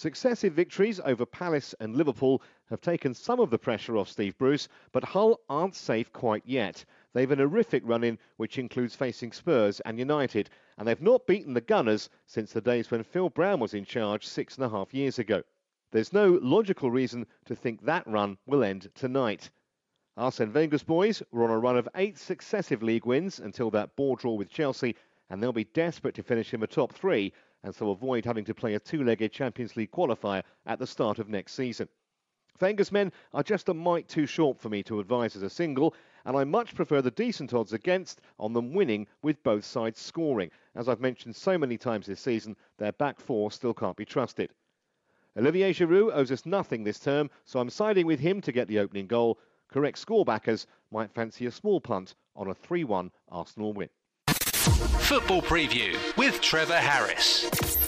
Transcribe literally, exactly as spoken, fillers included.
Successive victories over Palace and Liverpool have taken some of the pressure off Steve Bruce, but Hull aren't safe quite yet. They've an horrific run-in, which includes facing Spurs and United, and they've not beaten the Gunners since the days when Phil Brown was in charge six and a half years ago. There's no logical reason to think that run will end tonight. Arsene Wenger's boys were on a run of eight successive league wins until that ball draw with Chelsea, and they'll be desperate to finish in the top three and so avoid having to play a two-legged Champions League qualifier at the start of next season. Wenger's men are just a mite too short for me to advise as a single, and I much prefer the decent odds against on them winning with both sides scoring. As I've mentioned so many times this season, their back four still can't be trusted. Olivier Giroud owes us nothing this term, so I'm siding with him to get the opening goal. Correct score backers might fancy a small punt on a three one Arsenal win. Football Preview with Trevor Harris.